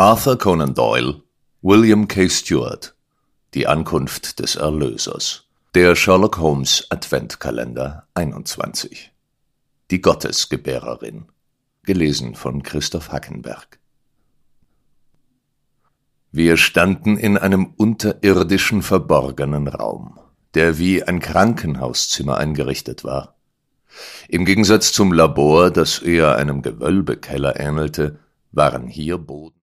Arthur Conan Doyle, William K. Stewart, Die Ankunft des Erlösers. Der Sherlock Holmes Adventkalender 21. Die Gottesgebärerin. Gelesen von Christoph Hackenberg. Wir standen in einem unterirdischen, verborgenen Raum, der wie ein Krankenhauszimmer eingerichtet war. Im Gegensatz zum Labor, das eher einem Gewölbekeller ähnelte, waren hier Boden